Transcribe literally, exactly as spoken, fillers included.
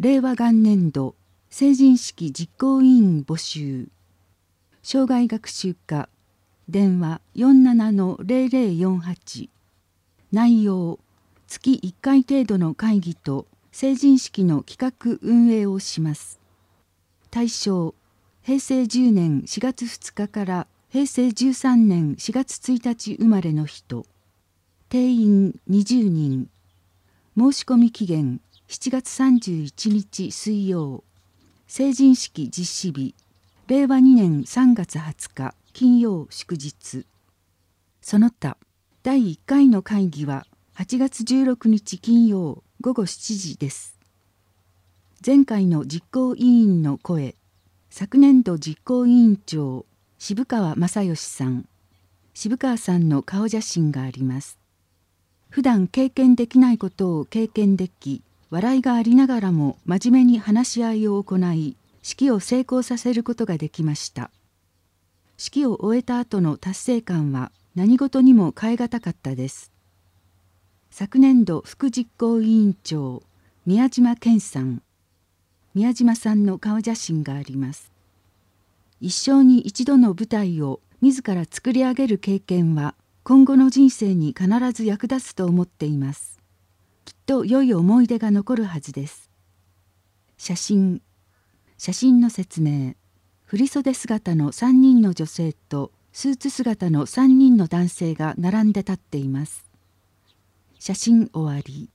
令和元年度成人式実行委員募集。生涯学習課電話 よんななのゼロゼロよんはち。内容、月いっかい程度の会議と成人式の企画運営をします。対象、へいせいじゅうねんしがつふつかからへいせいじゅうさんねんしがつついたち生まれの人。定員にじゅうにん。申し込み期限しちがつさんじゅういちにち水曜。成人式実施日、れいわにねんさんがつはつか金曜祝日。その他、だいいっかいの会議ははちがつじゅうろくにち金曜ごごしちじです。前回の実行委員の声、昨年度実行委員長、渋川正義さん。渋川さんの顔写真があります。普段経験できないことを経験でき、笑いがありながらも真面目に話し合いを行い、式を成功させることができました。式を終えた後の達成感は何事にも代え難かったです。昨年度副実行委員長、宮島健さん。宮島さんの顔写真があります。一生に一度の舞台を自ら作り上げる経験は今後の人生に必ず役立つと思っています。きっと良い思い出が残るはずです。写真。写真の説明。振袖姿のさんにんの女性とスーツ姿のさんにんの男性が並んで立っています。写真終わり。